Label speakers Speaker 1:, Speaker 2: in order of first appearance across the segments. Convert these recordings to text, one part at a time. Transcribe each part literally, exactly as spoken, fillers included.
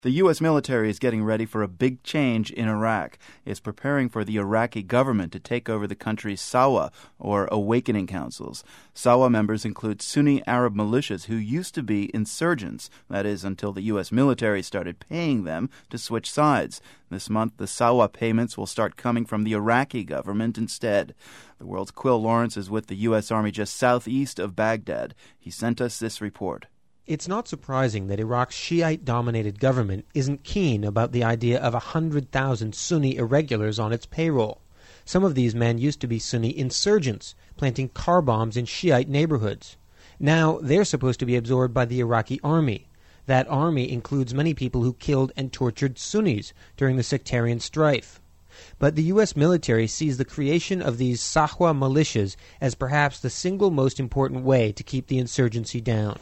Speaker 1: The U S military is getting ready for a big change in Iraq. It's preparing for the Iraqi government to take over the country's Sawa, or awakening councils. Sawa members include Sunni Arab militias who used to be insurgents, that is, until the U S military started paying them to switch sides. This month, the Sawa payments will start coming from the Iraqi government instead. The World's Quill Lawrence is with the U S Army just southeast of Baghdad. He sent us this report.
Speaker 2: It's not surprising that Iraq's Shiite-dominated government isn't keen about the idea of one hundred thousand Sunni irregulars on its payroll. Some of these men used to be Sunni insurgents, planting car bombs in Shiite neighborhoods. Now they're supposed to be absorbed by the Iraqi army. That army includes many people who killed and tortured Sunnis during the sectarian strife. But the U S military sees the creation of these Sahwa militias as perhaps the single most important way to keep the insurgency down.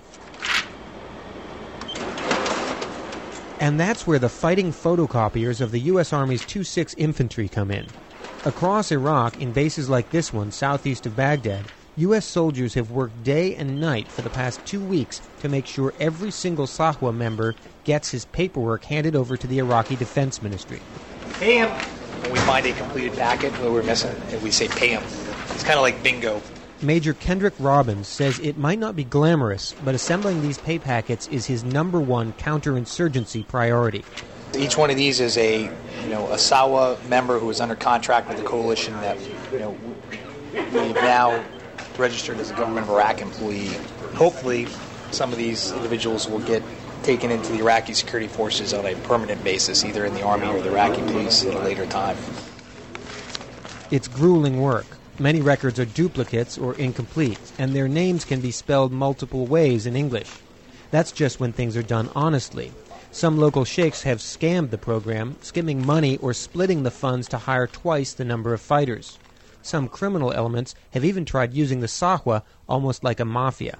Speaker 2: And that's where the fighting photocopiers of the U S Army's two six Infantry come in. Across Iraq, in bases like this one, southeast of Baghdad, U S soldiers have worked day and night for the past two weeks to make sure every single Sahwa member gets his paperwork handed over to the Iraqi Defense Ministry.
Speaker 3: Pay him. When we find a completed packet where we're missing, we say pay him. It's kind of like bingo.
Speaker 2: Major Kendrick Robbins says it might not be glamorous, but assembling these pay packets is his number one counterinsurgency priority.
Speaker 3: Each one of these is a, you know, a Sawa member who is under contract with the coalition that, you know, we've now registered as a government of Iraq employee. Hopefully, some of these individuals will get taken into the Iraqi security forces on a permanent basis, either in the army or the Iraqi police at a later time.
Speaker 2: It's grueling work. Many records are duplicates or incomplete, and their names can be spelled multiple ways in English. That's just when things are done honestly. Some local sheikhs have scammed the program, skimming money or splitting the funds to hire twice the number of fighters. Some criminal elements have even tried using the Sahwa almost like a mafia.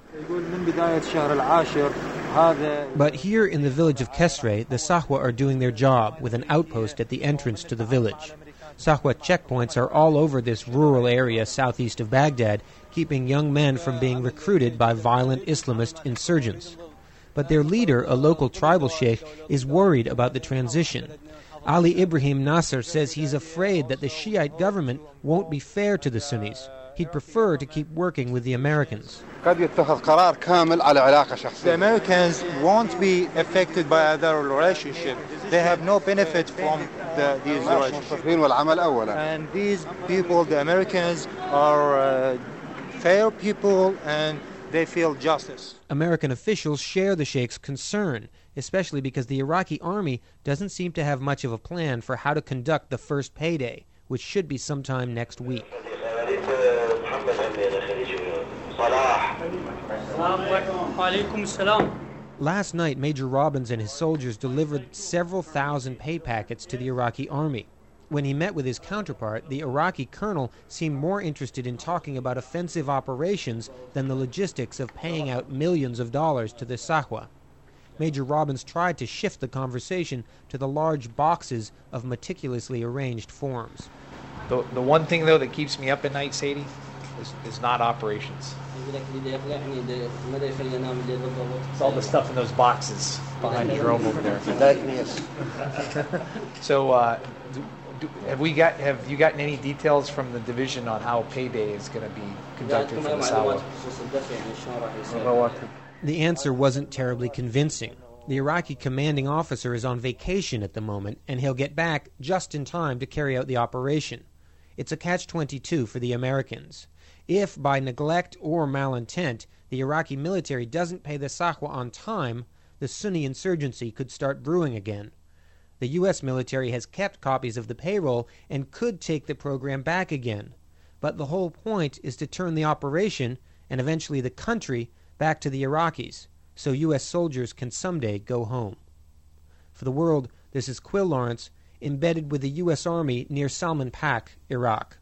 Speaker 2: But here in the village of Kesre, the Sahwa are doing their job with an outpost at the entrance to the village. Sahwa checkpoints are all over this rural area southeast of Baghdad, keeping young men from being recruited by violent Islamist insurgents. But their leader, a local tribal sheikh, is worried about the transition. Ali Ibrahim Nasser says he's afraid that the Shiite government won't be fair to the Sunnis. He'd prefer to keep working with the Americans.
Speaker 4: The Americans won't be affected by their relationship. They have no benefit from the, these relationships. And these people, the Americans, are uh, fair people and they feel justice.
Speaker 2: American officials share the sheikh's concern, especially because the Iraqi army doesn't seem to have much of a plan for how to conduct the first payday, which should be sometime next week. Last night, Major Robbins and his soldiers delivered several thousand pay packets to the Iraqi army. When he met with his counterpart, the Iraqi colonel seemed more interested in talking about offensive operations than the logistics of paying out millions of dollars to the Sahwa. Major Robbins tried to shift the conversation to the large boxes of meticulously arranged forms.
Speaker 3: The, the one thing, though, that keeps me up at night, Sadie, is, is not operations. It's all the stuff in those boxes behind your robe over there. So, uh, do, do, have we got? Have you gotten any details from the division on how payday is going to be conducted for the Sawa?
Speaker 2: The answer wasn't terribly convincing. The Iraqi commanding officer is on vacation at the moment, and he'll get back just in time to carry out the operation. It's a catch twenty-two for the Americans. If, by neglect or malintent, the Iraqi military doesn't pay the Sahwa on time, the Sunni insurgency could start brewing again. The U S military has kept copies of the payroll and could take the program back again. But the whole point is to turn the operation, and eventually the country, back to the Iraqis, so U S soldiers can someday go home. For the World, this is Quill Lawrence, embedded with the U S Army near Salman Pak, Iraq.